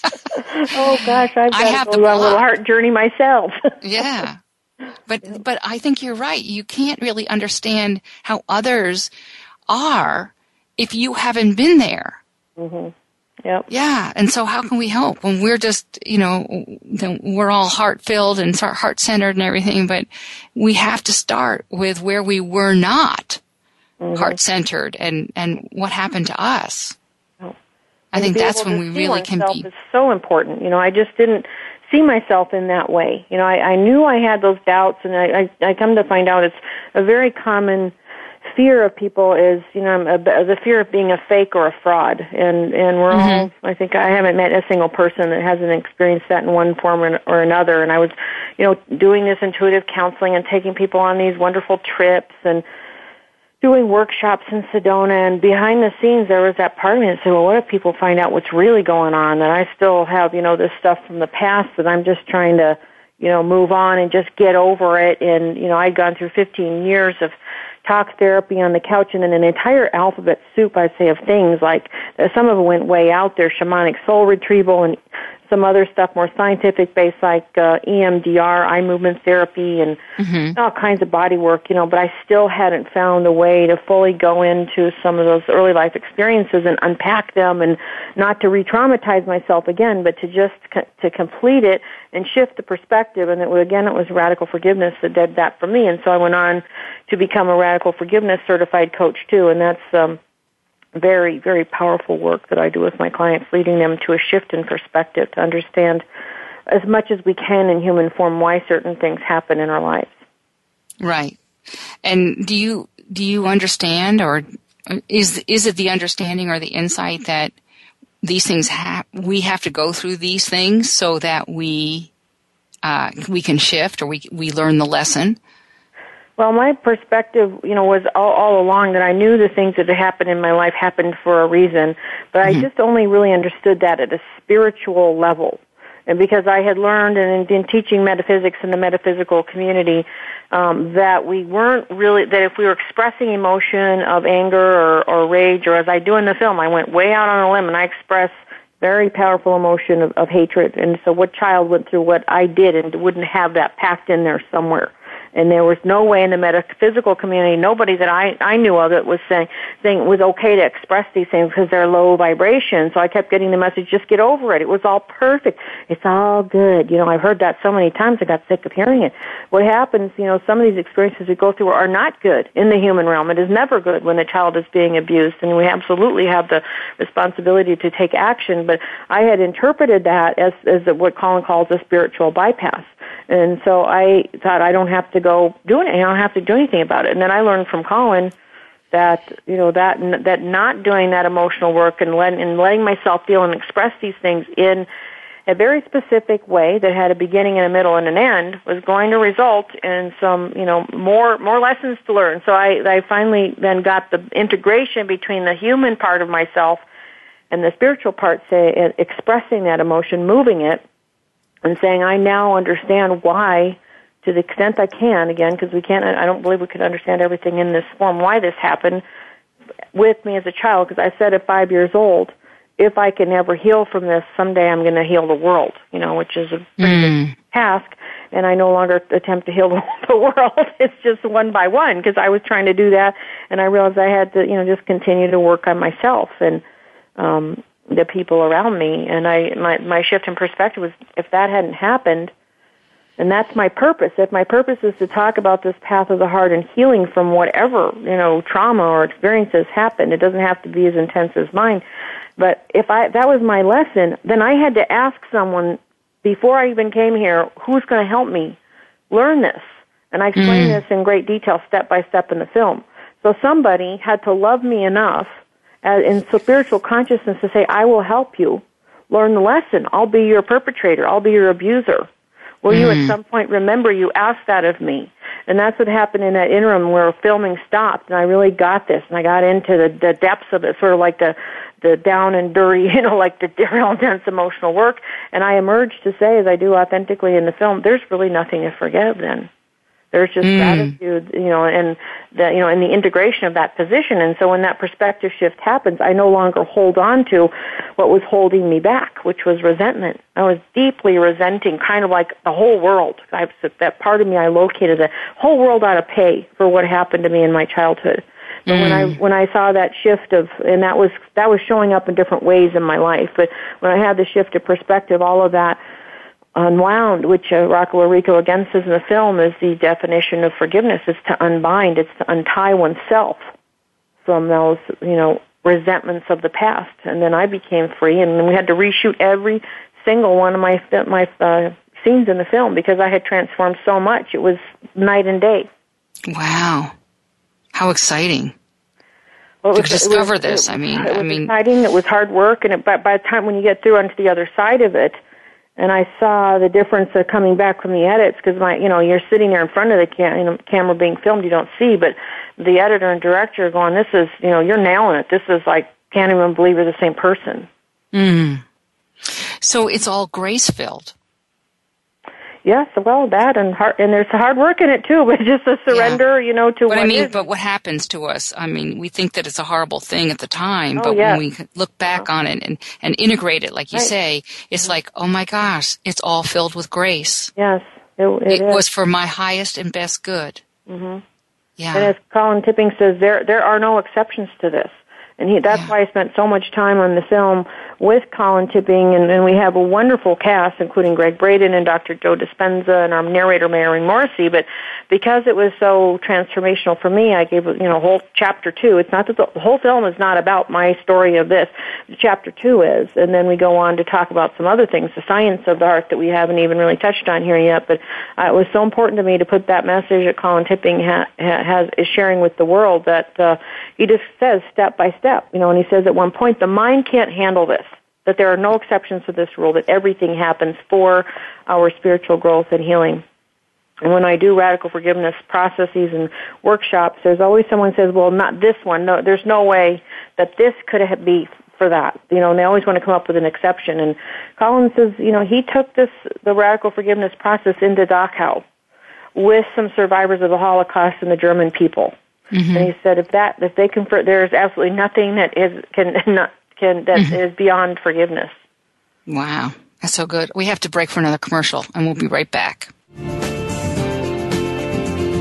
C: Oh gosh, I've got
B: I have
C: a little, little heart journey myself.
B: Yeah. But,
C: yep.
B: but I think you're right. You can't really understand how others are if you haven't been there.
C: Mm-hmm. Yep.
B: Yeah, and so how can we help when we're just, you know, we're all heart-filled and heart-centered and everything, but we have to start with where we were not mm-hmm. heart-centered and, and what happened to us.
C: Yep.
B: I think that's when we really can be.
C: Is so important. You know, I just didn't see myself in that way. You know, I, I knew I had those doubts, and I, I, I come to find out it's a very common fear of people is, you know, a, the fear of being a fake or a fraud. And, and we're mm-hmm. all, I think I haven't met a single person that hasn't experienced that in one form or, or another. And I was, you know, doing this intuitive counseling and taking people on these wonderful trips and doing workshops in Sedona. And behind the scenes, there was that part of me that said, well, what if people find out what's really going on? That I still have, you know, this stuff from the past that I'm just trying to, you know, move on and just get over it. And, you know, I'd gone through fifteen years of talk therapy on the couch and then an entire alphabet soup, I'd say, of things like uh, some of it went way out there, shamanic soul retrieval and some other stuff more scientific based like uh, E M D R, eye movement therapy and mm-hmm. all kinds of body work, you know, but I still hadn't found a way to fully go into some of those early life experiences and unpack them and not to re-traumatize myself again, but to just co- to complete it and shift the perspective. And it was, again, it was Radical Forgiveness that did that for me. And so I went on to become a Radical Forgiveness certified coach too, and that's um, very, very powerful work that I do with my clients, leading them to a shift in perspective to understand as much as we can in human form why certain things happen in our lives.
B: Right. And do you do you understand, or is is it the understanding or the insight that these things have, we have to go through these things so that we uh, we can shift or we we learn the lesson?
C: Well, my perspective, you know, was all, all along that I knew the things that had happened in my life happened for a reason, but mm-hmm. I just only really understood that at a spiritual level. And because I had learned and in, in teaching metaphysics in the metaphysical community, um, that we weren't really, that if we were expressing emotion of anger or, or rage, or as I do in the film, I went way out on a limb and I expressed very powerful emotion of, of hatred. And so what child went through what I did and wouldn't have that packed in there somewhere? And there was no way in the metaphysical community, nobody that I, I knew of that was saying, saying it was okay to express these things because they're low vibration. So I kept getting the message, just get over it. It was all perfect. It's all good. You know, I've heard that so many times I got sick of hearing it. What happens, you know, some of these experiences we go through are not good in the human realm. It is never good when a child is being abused, and we absolutely have the responsibility to take action. But I had interpreted that as, as what Colin calls a spiritual bypass. And so I thought I don't have to go do it. I don't have to do anything about it. And then I learned from Colin that, you know, that that not doing that emotional work and letting, and letting myself feel and express these things in a very specific way that had a beginning and a middle and an end was going to result in some, you know, more more lessons to learn. So I, I finally then got the integration between the human part of myself and the spiritual part, say, expressing that emotion, moving it, and saying, I now understand why, to the extent I can, again, because we can't, I don't believe we could understand everything in this form, why this happened with me as a child, because I said at five years old, if I can ever heal from this, someday I'm going to heal the world, you know, which is a pretty mm. big task, and I no longer attempt to heal the world. It's just one by one, because I was trying to do that, and I realized I had to, you know, just continue to work on myself and um the people around me, and I my my shift in perspective was, if that hadn't happened, and that's my purpose. If my purpose is to talk about this path of the heart and healing from whatever, you know, trauma or experiences happened, it doesn't have to be as intense as mine. But if I that was my lesson, then I had to ask someone before I even came here, who's going to help me learn this? And I explain mm. this in great detail, step by step in the film. So somebody had to love me enough Uh, in spiritual consciousness to say, I will help you learn the lesson. I'll be your perpetrator. I'll be your abuser. Will mm. you at some point remember you asked that of me? And that's what happened in that interim where filming stopped, and I really got this, and I got into the, the depths of it, sort of like the, the down and dirty, you know, like the real dense emotional work. And I emerged to say, as I do authentically in the film, there's really nothing to forgive then. There's just mm. gratitude, you know, and the, you know, and the integration of that position. And so when that perspective shift happens, I no longer hold on to what was holding me back, which was resentment. I was deeply resenting, kind of like the whole world. I've, that part of me I located, the whole world ought to pay for what happened to me in my childhood. But mm. when I when I saw that shift of, and that was that was showing up in different ways in my life. But when I had the shift of perspective, all of that unwound, which uh, Rocco Rico again says in the film is the definition of forgiveness. It's to unbind. It's to untie oneself from those, you know, resentments of the past. And then I became free, and then we had to reshoot every single one of my my uh, scenes in the film because I had transformed so much. It was night and day.
B: Wow, how exciting!
C: Well,
B: to
C: was,
B: discover
C: was,
B: this.
C: It,
B: I mean,
C: it was
B: I mean,
C: exciting. It was hard work, and it, by, by the time when you get through onto the other side of it. And I saw the difference of coming back from the edits because my, you know, you're sitting there in front of the cam- you know, camera being filmed, you don't see, but the editor and director are going, this is, you know, you're nailing it. This is like, can't even believe you're the same person.
B: Mm. So it's all grace-filled.
C: Yes, well, that and hard, and there's hard work in it too, but just a surrender, yeah. you know, to
B: but
C: what
B: I mean,
C: is.
B: But what happens to us? I mean, we think that it's a horrible thing at the time,
C: oh,
B: but
C: yes.
B: when we look back on it and, and integrate it, like you
C: right.
B: say, it's like, oh my gosh, it's all filled with grace.
C: Yes, it, it,
B: it
C: is.
B: was for my highest and best good.
C: Mm-hmm.
B: Yeah.
C: And as Colin Tipping says, there there are no exceptions to this. And he, that's yeah. why I spent so much time on the film with Colin Tipping, and, and we have a wonderful cast, including Greg Braden and Doctor Joe Dispenza and our narrator, Mary Morrissey. But because it was so transformational for me, I gave, you know, a whole chapter two. It's not that the, the whole film is not about my story of this. Chapter two is. And then we go on to talk about some other things, the science of the heart that we haven't even really touched on here yet. But uh, it was so important to me to put that message that Colin Tipping ha, ha, has is sharing with the world that uh, he just says step by step. You know, and he says at one point, the mind can't handle this, that there are no exceptions to this rule, that everything happens for our spiritual growth and healing. And when I do radical forgiveness processes and workshops, there's always someone who says, well, not this one. No, there's no way that this could be for that. You know, and they always want to come up with an exception. And Colin says, you know, he took this, the radical forgiveness process into Dachau with some survivors of the Holocaust and the German people. Mm-hmm. And he said, if that, if they convert, there's absolutely nothing that is can not can that mm-hmm. is beyond forgiveness.
B: Wow, that's so good. We have to break for another commercial, and we'll be right back.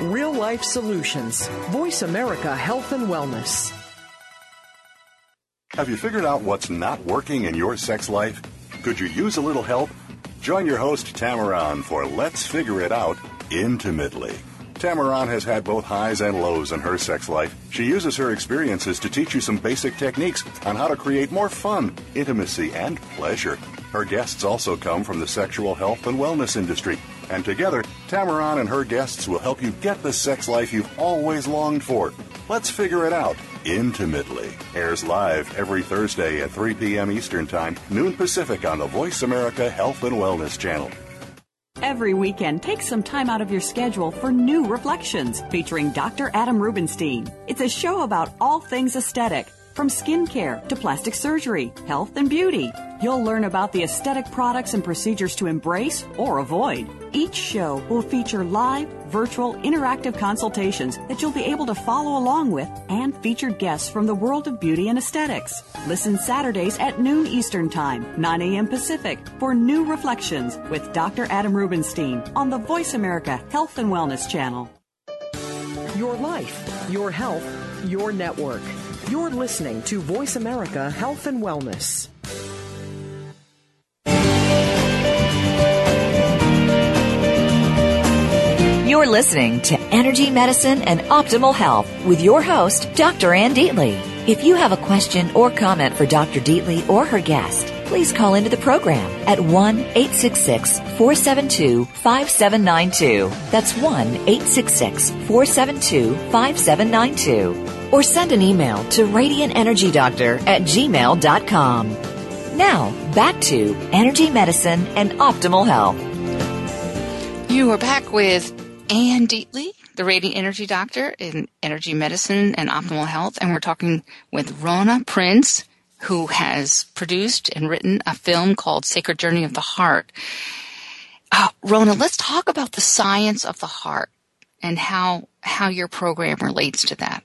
D: real-life solutions. Voice America Health and Wellness.
E: Have you figured out what's not working in your sex life? Could you use a little help? Join your host, Tamaran, for Let's Figure It Out Intimately. Tamaran has had both highs and lows in her sex life. She uses her experiences to teach you some basic techniques on how to create more fun, intimacy, and pleasure. Her guests also come from the sexual health and wellness industry. And together, Tamaran and her guests will help you get the sex life you've always longed for. Let's Figure It Out Intimately. Airs live every Thursday at three p.m. Eastern Time, noon Pacific on the Voice America Health and Wellness Channel.
G: Every weekend, take some time out of your schedule for New Reflections, featuring Doctor Adam Rubenstein. It's a show about all things aesthetic, from skincare to plastic surgery, health and beauty. You'll learn about the aesthetic products and procedures to embrace or avoid. Each show will feature live, virtual, interactive consultations that you'll be able to follow along with, and featured guests from the world of beauty and aesthetics. Listen Saturdays at noon Eastern Time, nine a.m. Pacific, for New Reflections with Doctor Adam Rubenstein on the Voice America Health and Wellness Channel.
D: Your life, your health, your network. You're listening to Voice America Health and Wellness.
A: You're listening to Energy Medicine and Optimal Health with your host, Doctor Ann Deatley. If you have a question or comment for Doctor Deatley or her guest, please call into the program at one eight six six, four seven two, five seven nine two. That's one eight six six, four seven two, five seven nine two. Or send an email to radiant energy doctor at gmail dot com. Now, back to Energy Medicine and Optimal Health.
B: You are back with Ann Deatley, the Radiant Energy Doctor in Energy Medicine and Optimal Health, and we're talking with Rona Prince, who has produced and written a film called Sacred Journey of the Heart. Uh, Rona, let's talk about the science of the heart and how how your program relates to that.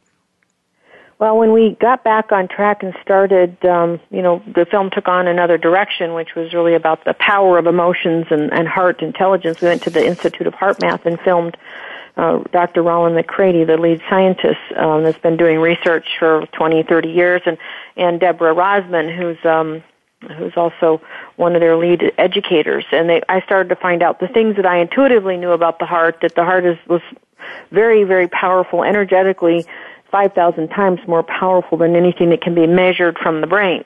C: Well, when we got back on track and started, um, you know, the film took on another direction, which was really about the power of emotions and, and heart intelligence. We went to the Institute of Heart Math and filmed uh, Doctor Roland McCready, the lead scientist, um, that's been doing research for twenty, thirty years, and, and Deborah Rosman, who's um, who's also one of their lead educators. And they, I started to find out the things that I intuitively knew about the heart, that the heart is was very, very powerful energetically, five thousand times more powerful than anything that can be measured from the brain.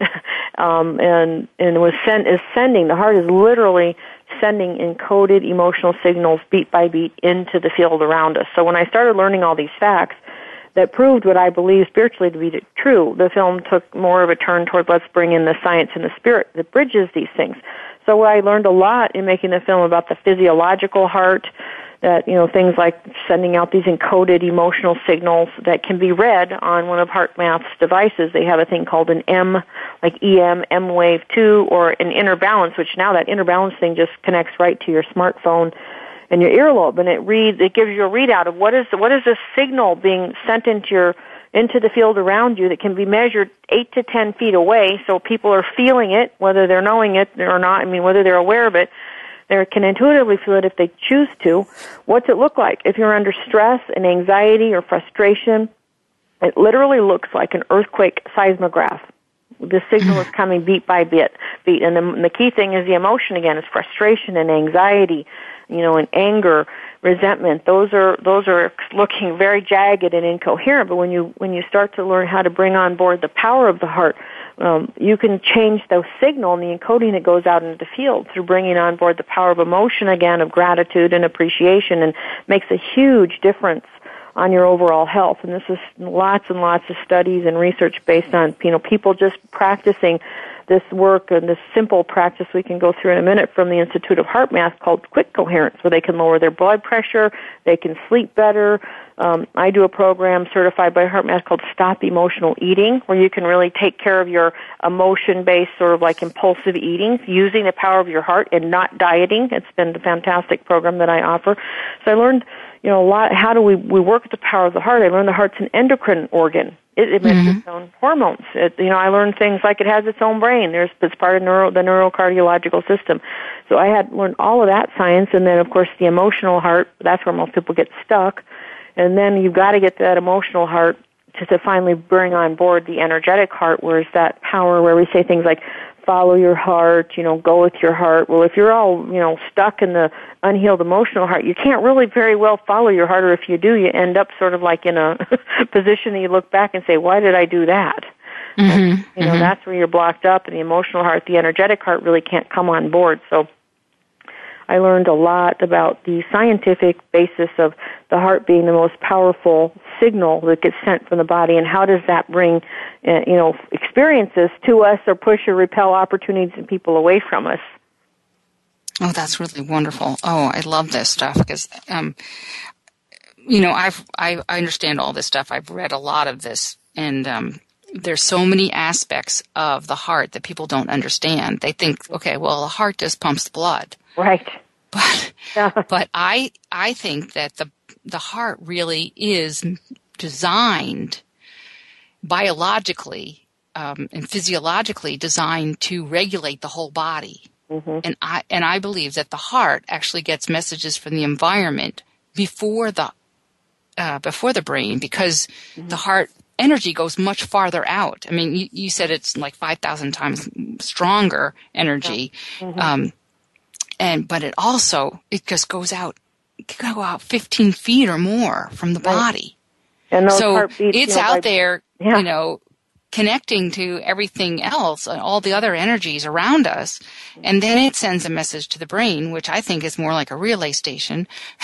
C: um, and and it was sent, is sending, the heart is literally sending encoded emotional signals beat by beat into the field around us. So when I started learning all these facts that proved what I believe spiritually to be true, the film took more of a turn toward let's bring in the science and the spirit that bridges these things. So I learned a lot in making the film about the physiological heart, that, you know, things like sending out these encoded emotional signals that can be read on one of HeartMath's devices. They have a thing called an M, like E M, M Wave two, or an inner balance, which now that inner balance thing just connects right to your smartphone and your earlobe, and it reads, it gives you a readout of what is the, what is this signal being sent into your into the field around you that can be measured eight to ten feet away, so people are feeling it, whether they're knowing it or not. I mean, whether they're aware of it. They can intuitively feel it if they choose to. What's it look like? If you're under stress and anxiety or frustration, it literally looks like an earthquake seismograph. The signal is coming beat by beat. beat. And the, the key thing is the emotion again, is frustration and anxiety, you know, and anger, resentment. Those are those are looking very jagged and incoherent. But when you when you start to learn how to bring on board the power of the heart, Um, you can change the signal and the encoding that goes out into the field through bringing on board the power of emotion again, of gratitude and appreciation, and makes a huge difference on your overall health. And this is lots and lots of studies and research based on, you know, people just practicing this work and this simple practice we can go through in a minute from the Institute of Heart Math called Quick Coherence, where they can lower their blood pressure, they can sleep better. Um, I do a program certified by Heart Math called Stop Emotional Eating, where you can really take care of your emotion-based sort of like impulsive eating using the power of your heart and not dieting. It's been a fantastic program that I offer. So I learned, you know, a lot. How do we, we work with the power of the heart? I learned the heart's an endocrine organ. It emits mm-hmm. its own hormones. It, you know, I learned things like it has its own brain. There's it's part of neuro, the neurocardiological system. So I had learned all of that science, and then of course the emotional heart. That's where most people get stuck. And then you've got to get that emotional heart to, to finally bring on board the energetic heart, where it's that power where we say things like, follow your heart, you know, go with your heart. Well, if you're all, you know, stuck in the unhealed emotional heart, you can't really very well follow your heart, or if you do, you end up sort of like in a position that you look back and say, why did I do that?
B: Mm-hmm.
C: And, you know,
B: mm-hmm.
C: that's where you're blocked up, and the emotional heart, the energetic heart really can't come on board. So I learned a lot about the scientific basis of the heart being the most powerful signal that gets sent from the body, and how does that bring, uh, you know, experiences to us, or push or repel opportunities and people away from us.
B: Oh, that's really wonderful. Oh, I love this stuff because, um, you know, I've I, I understand all this stuff. I've read a lot of this, and um, there's so many aspects of the heart that people don't understand. They think, okay, well, the heart just pumps the blood.
C: Right.
B: But
C: yeah.
B: but I I think that the the heart really is designed biologically um, and physiologically designed to regulate the whole body.
C: Mm-hmm.
B: And I and I believe that the heart actually gets messages from the environment before the uh, before the brain, because mm-hmm. the heart energy goes much farther out. I mean, you, you said it's like five thousand times stronger energy.
C: Yeah. Mm-hmm.
B: Um, And, but it also, it just goes out, it can go out fifteen feet or more from the body.
C: Right. And those
B: so
C: heartbeats,
B: it's
C: you know,
B: out
C: like,
B: there,
C: yeah.
B: you know, connecting to everything else, all the other energies around us. And then it sends a message to the brain, which I think is more like a relay station.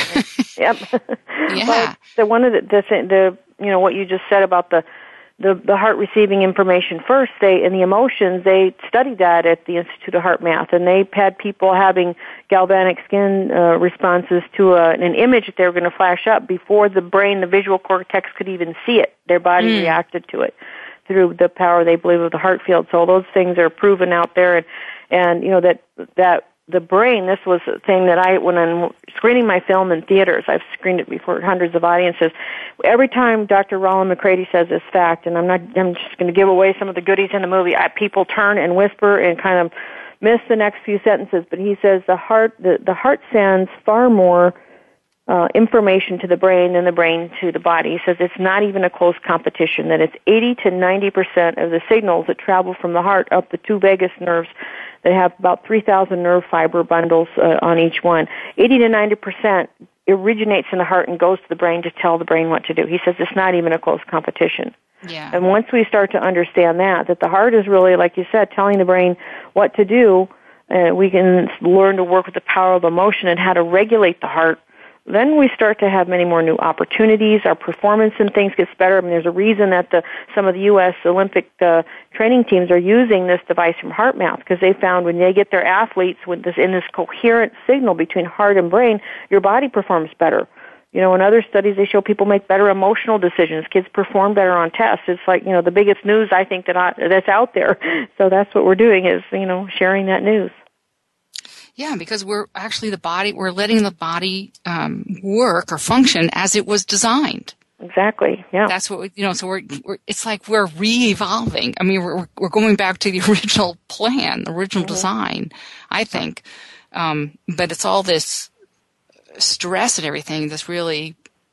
C: Yep.
B: Yeah.
C: Well, the one of the, the, the, you know, what you just said about the, The, the heart receiving information first, they, and the emotions, they studied that at the Institute of Heart Math, and they had people having galvanic skin uh, responses to a, an image that they were going to flash up before the brain, the visual cortex, could even see it. Their body mm. reacted to it through the power, they believe, of the heart field. So those things are proven out there, and, and you know, that, that the brain, this was a thing that I, when I'm screening my film in theaters, I've screened it before hundreds of audiences. Every time Doctor Rollin McCready says this fact, and I'm not, I'm just going to give away some of the goodies in the movie, I, people turn and whisper and kind of miss the next few sentences, but he says the heart, the, the heart sends far more uh, information to the brain than the brain to the body. He says it's not even a close competition, that it's eighty to ninety percent of the signals that travel from the heart up the two vagus nerves. They have about three thousand nerve fiber bundles uh, on each one. eighty to ninety percent originates in the heart and goes to the brain to tell the brain what to do. He says it's not even a close competition.
B: Yeah.
C: And once we start to understand that, that the heart is really, like you said, telling the brain what to do, uh, we can learn to work with the power of emotion and how to regulate the heart. Then we start to have many more new opportunities. Our performance and things gets better. I mean, there's a reason that the some of the U S Olympic uh, training teams are using this device from HeartMath, because they found when they get their athletes with this in this coherent signal between heart and brain, your body performs better. You know, in other studies, they show people make better emotional decisions. Kids perform better on tests. It's like, you know, the biggest news I think that I, that's out there. So that's what we're doing, is, you know, sharing that news.
B: Yeah, because we're actually the body, we're letting the body um, work or function as it was designed.
C: Exactly, yeah.
B: That's what we, you know, so we're, we're it's like we're re-evolving. I mean, we're we're going back to the original plan, the original mm-hmm. design, I think. Um, but it's all this stress and everything that's really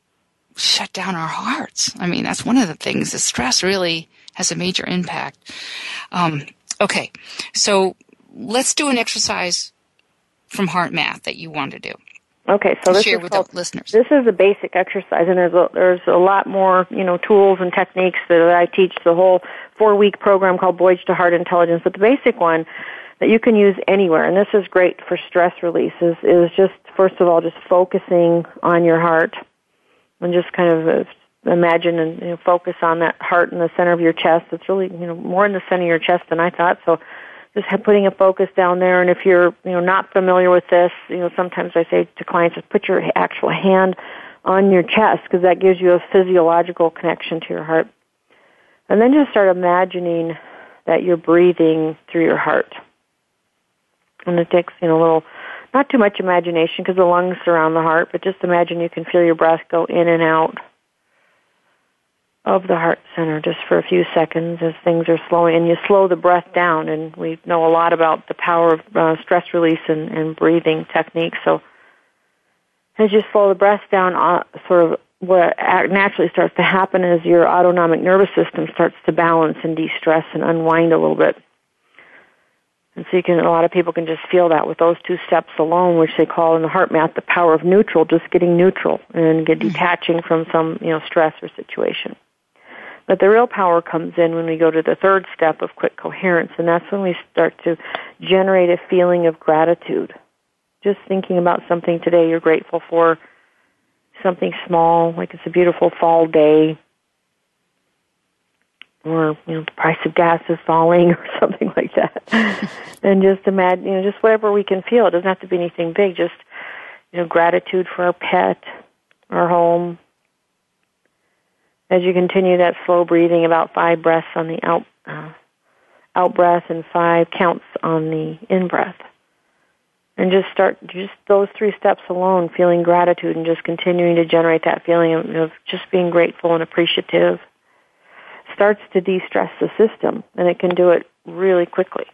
B: shut down our hearts. I mean, that's one of the things. The stress really has a major impact. Um, okay, so let's do an exercise from HeartMath that you want to do.
C: Okay, so this
B: share
C: is
B: with
C: called,
B: the listeners.
C: This is a basic exercise, and there's a, there's a lot more, you know, tools and techniques that I teach. The whole four-week program called Voyage to Heart Intelligence, but the basic one that you can use anywhere, and this is great for stress release, is, is just, first of all, just focusing on your heart, and just kind of imagine and, you know, focus on that heart in the center of your chest. It's really, you know, more in the center of your chest than I thought, so just putting a focus down there. And if you're, you know, not familiar with this, you know, sometimes I say to clients, just put your actual hand on your chest, because that gives you a physiological connection to your heart. And then just start imagining that you're breathing through your heart. And it takes, you know, a little, not too much imagination, because the lungs surround the heart, but just imagine you can feel your breath go in and out of the heart center just for a few seconds as things are slowing, and you slow the breath down. And we know a lot about the power of uh, stress release and, and breathing techniques. So as you slow the breath down, uh, sort of what naturally starts to happen is your autonomic nervous system starts to balance and de-stress and unwind a little bit. And so you can, a lot of people can just feel that with those two steps alone, which they call in the heart math the power of neutral, just getting neutral and get detaching from some, you know, stress or situation. But the real power comes in when we go to the third step of quick coherence, and that's when we start to generate a feeling of gratitude. Just thinking about something today you're grateful for, something small, like it's a beautiful fall day, or, you know, the price of gas is falling or something like that. And just imagine, you know, just whatever we can feel. It doesn't have to be anything big, just, you know, gratitude for our pet, our home. As you continue that slow breathing, about five breaths on the out, uh, out breath and five counts on the in breath. And just start, just those three steps alone, feeling gratitude and just continuing to generate that feeling of, of just being grateful and appreciative, starts to de-stress the system, and it can do it really quickly.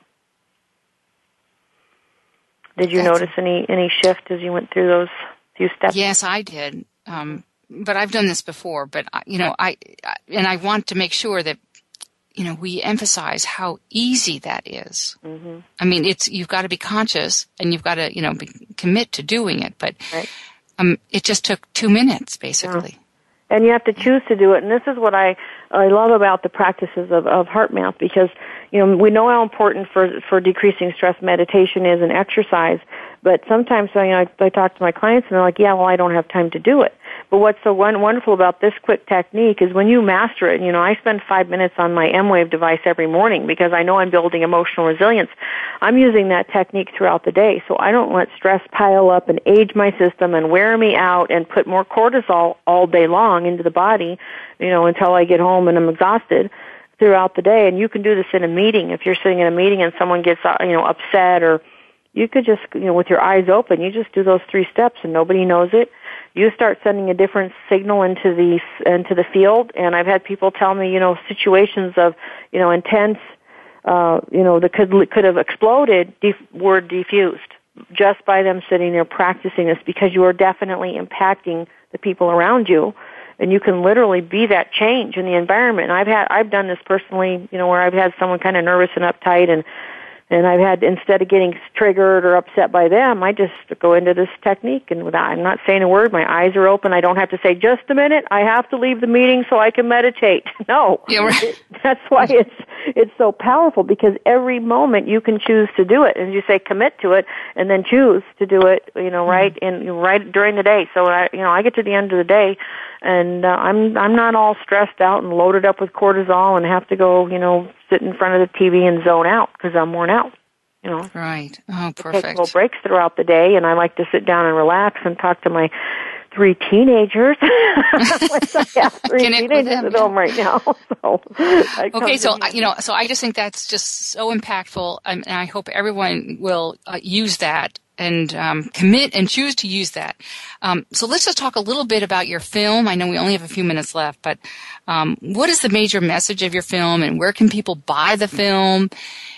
C: Did you That's notice any, any shift as you went through those few steps?
B: Yes, I did. Um, but I've done this before, but, you know, I, I, and I want to make sure that, you know, we emphasize how easy that is. Mm-hmm. I mean, it's, you've got to be conscious and you've got to, you know, be, commit to doing it, but, right. um, it just took two minutes, basically.
C: Yeah. And you have to choose to do it. And this is what I, I love about the practices of, of HeartMath, because, you know, we know how important for, for decreasing stress meditation is and exercise. But sometimes, you know, I, I talk to my clients and they're like, yeah, well, I don't have time to do it. But what's so wonderful about this quick technique is when you master it, you know, I spend five minutes on my M-Wave device every morning because I know I'm building emotional resilience. I'm using that technique throughout the day, so I don't let stress pile up and age my system and wear me out and put more cortisol all day long into the body, you know, until I get home and I'm exhausted throughout the day. And you can do this in a meeting. If you're sitting in a meeting and someone gets, you know, upset, or you could just, you know, with your eyes open, you just do those three steps and nobody knows it. You start sending a different signal into the into the field, and I've had people tell me, you know, situations of, you know, intense, uh, you know, that could could have exploded, def, were diffused just by them sitting there practicing this, because you are definitely impacting the people around you, and you can literally be that change in the environment. And I've had I've done this personally, you know, where I've had someone kind of nervous and uptight, and And I've had, instead of getting triggered or upset by them, I just go into this technique, and without, I'm not saying a word, my eyes are open. I don't have to say, just a minute, I have to leave the meeting so I can meditate. No. Yeah, right. it, that's why it's it's so powerful, because every moment you can choose to do it. And you say commit to it and then choose to do it, you know, right in right during the day. So, I, you know, I get to the end of the day, and uh, I'm I'm not all stressed out and loaded up with cortisol and have to go, you know, sit in front of the T V and zone out because I'm worn out, you know.
B: Right. Oh, perfect.
C: I take little breaks throughout the day, and I like to sit down and relax and talk to my three teenagers. I have three
B: Connect
C: teenagers
B: them,
C: at
B: yeah.
C: home right now. So
B: okay, so, you know, so I just think that's just so impactful, and I hope everyone will uh, use that and um, commit and choose to use that. Um, so let's just talk a little bit about your film. I know we only have a few minutes left, but um, what is the major message of your film, and where can people buy the film,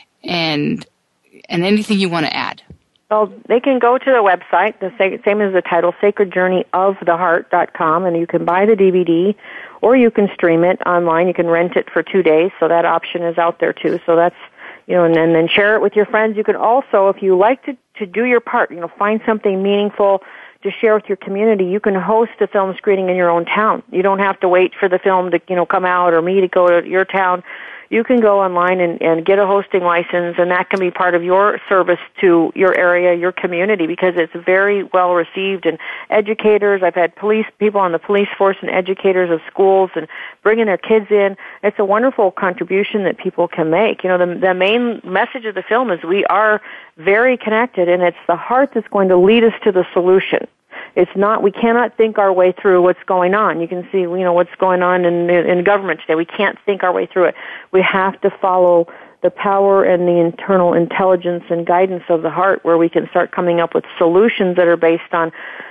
B: and and anything you want to add?
C: Well, they can go to the website, the same as the title, sacred journey of the heart dot com, and you can buy the D V D, or you can stream it online. You can rent it for two days, so that option is out there too. So that's, you know, and then, then share it with your friends. You can also, if you like to, to do your part, you know, find something meaningful to share with your community, you can host a film screening in your own town. You don't have to wait for the film to, you know, come out or me to go to your town. You can go online and, and get a hosting license, and that can be part of your service to your area, your community, because it's very well received. And educators, I've had police people on the police force and educators of schools and bringing their kids in. It's a wonderful contribution that people can make. You know, the, the main message of the film is we are very connected, and it's the heart that's going to lead us to the solution. It's not, we cannot think our way through what's going on. You can see, you know, what's going on in, in government today. We can't think our way through it. We have to follow the power and the internal intelligence and guidance of the heart, where we can start coming up with solutions that are based on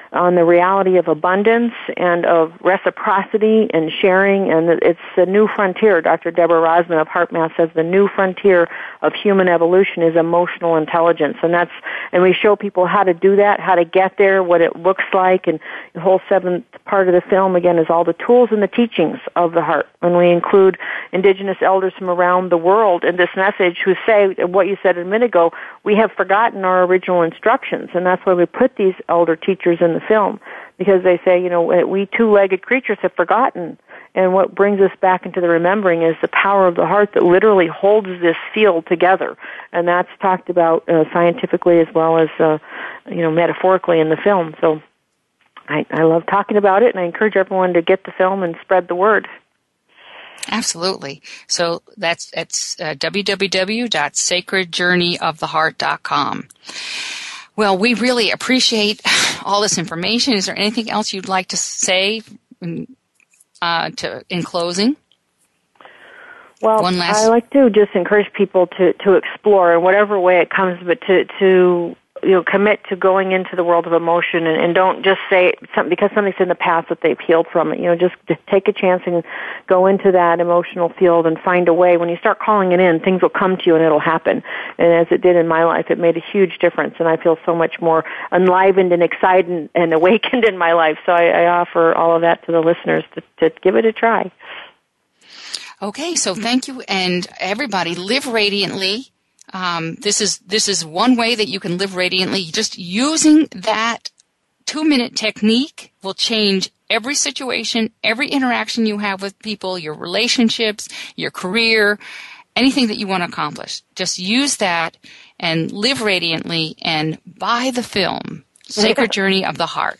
C: on the reality of abundance and of reciprocity and sharing, and it's the new frontier. Doctor Deborah Rosman of HeartMath says the new frontier of human evolution is emotional intelligence, and that's and we show people how to do that, how to get there, what it looks like, and the whole seventh part of the film again is all the tools and the teachings of the heart. And we include indigenous elders from around the world in this message who say what you said a minute ago, we have forgotten our original instructions, and that's why we put these elder teachers in the film, because they say, you know, we two-legged creatures have forgotten, and what brings us back into the remembering is the power of the heart that literally holds this field together, and that's talked about uh, scientifically as well as, uh, you know, metaphorically in the film. So I, I love talking about it, and I encourage everyone to get the film and spread the word.
B: Absolutely. So that's it's uh, w w w dot sacred journey of the heart dot com. Well, we really appreciate all this information. Is there anything else you'd like to say in, uh, to, in closing?
C: Well,
B: One last...
C: I like to just encourage people to, to explore in whatever way it comes, but to, to you know, commit to going into the world of emotion, and, and don't just say something because something's in the past that they've healed from it. You know, just, just take a chance and go into that emotional field and find a way. When you start calling it in, things will come to you and it'll happen. And as it did in my life, it made a huge difference, and I feel so much more enlivened and excited and awakened in my life. So I, I offer all of that to the listeners to, to give it a try.
B: Okay, so thank you, and everybody, live radiantly. Um, this is this is one way that you can live radiantly. Just using that two-minute technique will change every situation, every interaction you have with people, your relationships, your career, anything that you want to accomplish. Just use that and live radiantly and buy the film, Sacred Journey of the Heart.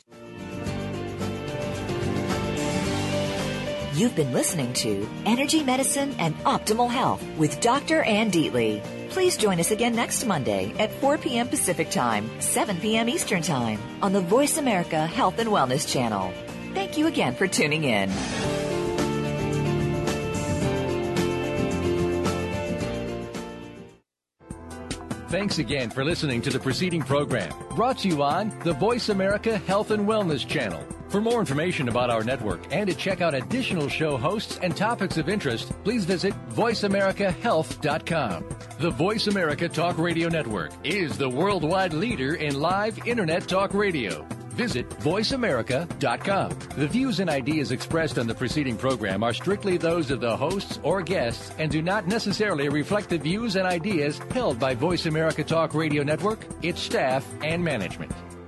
A: You've been listening to Energy Medicine and Optimal Health with Doctor Ann Dietly. Please join us again next Monday at four p.m. Pacific Time, seven p.m. Eastern Time on the Voice America Health and Wellness Channel. Thank you again for tuning in.
H: Thanks again for listening to the preceding program, brought to you on the Voice America Health and Wellness Channel. For more information about our network and to check out additional show hosts and topics of interest, please visit voice america health dot com. The Voice America Talk Radio Network is the worldwide leader in live Internet talk radio. Visit voice america dot com. The views and ideas expressed on the preceding program are strictly those of the hosts or guests and do not necessarily reflect the views and ideas held by Voice America Talk Radio Network, its staff, and management.